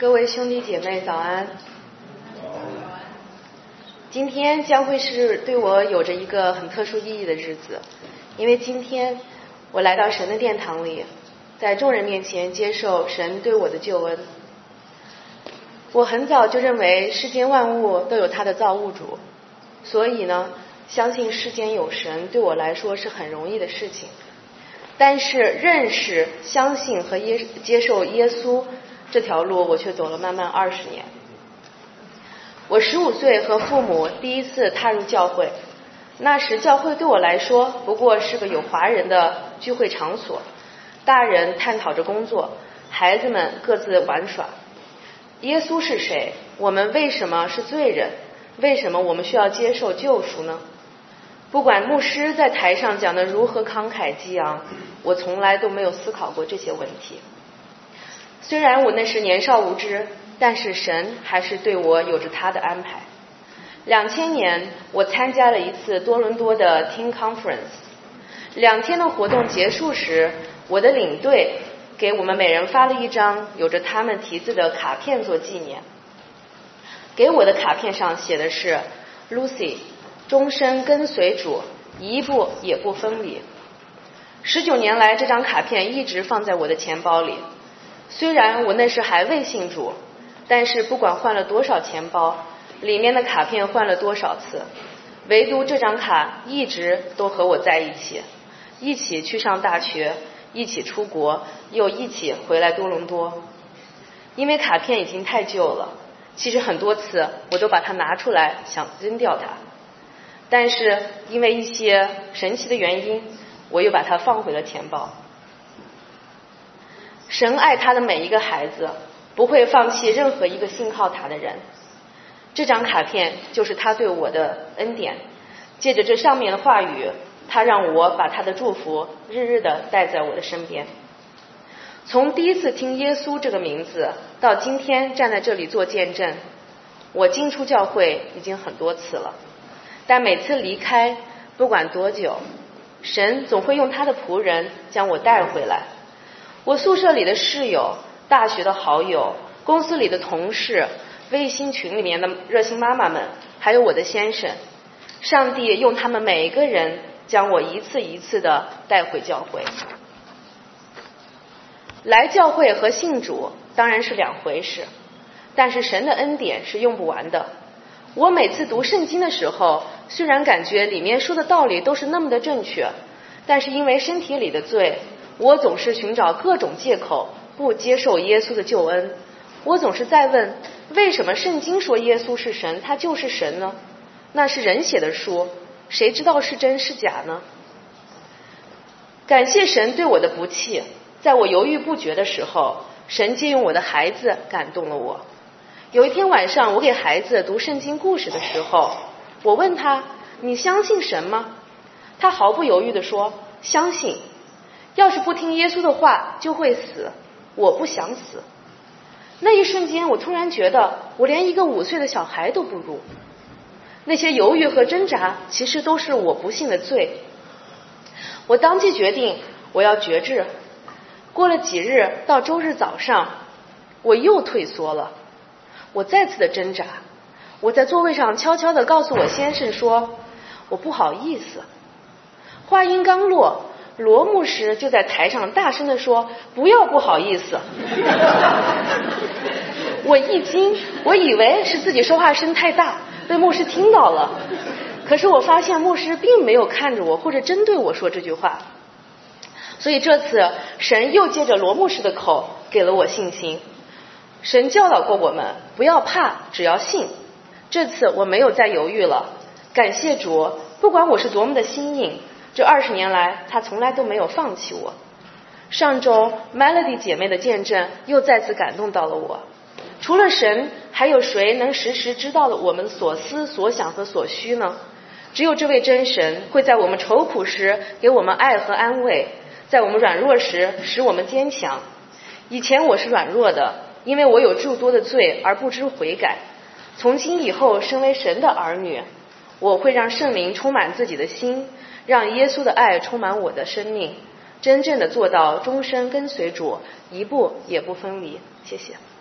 各位兄弟姐妹早安。今天将会是对我有着一个很特殊意义的日子，因为今天我来到神的殿堂里，在众人面前接受神对我的救恩。我很早就认为世间万物都有他的造物主，所以呢，相信世间有神对我来说是很容易的事情。但是认识、相信和接受耶稣这条路，我却走了漫漫20年。我15岁和父母第一次踏入教会，那时教会对我来说不过是个有华人的聚会场所，大人探讨着工作，孩子们各自玩耍。耶稣是谁？我们为什么是罪人？为什么我们需要接受救赎呢？不管牧师在台上讲得如何慷慨激昂，我从来都没有思考过这些问题。虽然我那时年少无知，但是神还是对我有着他的安排。2000年，我参加了一次多伦多的 Teen Conference。2天的活动结束时，我的领队给我们每人发了一张有着他们题字的卡片做纪念。给我的卡片上写的是 Lucy， 终身跟随主，一步也不分离。19年来，这张卡片一直放在我的钱包里。虽然我那时还未信主，但是不管换了多少钱包，里面的卡片换了多少次，唯独这张卡一直都和我在一起，一起去上大学，一起出国，又一起回来多伦多。因为卡片已经太旧了，其实很多次我都把它拿出来想扔掉它，但是因为一些神奇的原因，我又把它放回了钱包。神爱他的每一个孩子，不会放弃任何一个信靠他的人。这张卡片就是他对我的恩典，借着这上面的话语，他让我把他的祝福日日的带在我的身边。从第一次听耶稣这个名字到今天站在这里做见证，我进出教会已经很多次了，但每次离开，不管多久，神总会用他的仆人将我带回来。我宿舍里的室友、大学的好友、公司里的同事、微信群里面的热心妈妈们，还有我的先生，上帝用他们每一个人将我一次一次的带回教会。来教会和信主当然是两回事，但是神的恩典是用不完的。我每次读圣经的时候，虽然感觉里面说的道理都是那么的正确，但是因为身体里的罪，我总是寻找各种借口不接受耶稣的救恩。我总是在问，为什么圣经说耶稣是神，他就是神呢？那是人写的书，谁知道是真是假呢？感谢神对我的不弃，在我犹豫不决的时候，神借用我的孩子感动了我。有一天晚上，我给孩子读圣经故事的时候，我问他，你相信神吗？他毫不犹豫地说，相信。要是不听耶稣的话就会死，我不想死。那一瞬间，我突然觉得我连一个5岁的小孩都不如。那些犹豫和挣扎其实都是我不幸的罪。我当即决定我要决志。过了几日，到周日早上，我又退缩了。我再次的挣扎，我在座位上悄悄地告诉我先生说，我不好意思。话音刚落，罗牧师就在台上大声地说，不要不好意思。我一惊，我以为是自己说话声太大被牧师听到了，可是我发现牧师并没有看着我或者针对我说这句话。所以这次神又借着罗牧师的口给了我信心。神教导过我们，不要怕，只要信。这次我没有再犹豫了，感谢主，不管我是多么的心硬，这20年来他从来都没有放弃我。上周 Melody 姐妹的见证又再次感动到了我。除了神，还有谁能时时知道了我们所思所想和所需呢？只有这位真神会在我们愁苦时给我们爱和安慰，在我们软弱时使我们坚强。以前我是软弱的，因为我有诸多的罪而不知悔改。从今以后，身为神的儿女，我会让圣灵充满自己的心，让耶稣的爱充满我的生命，真正的做到终身跟随主，一步也不分离。谢谢。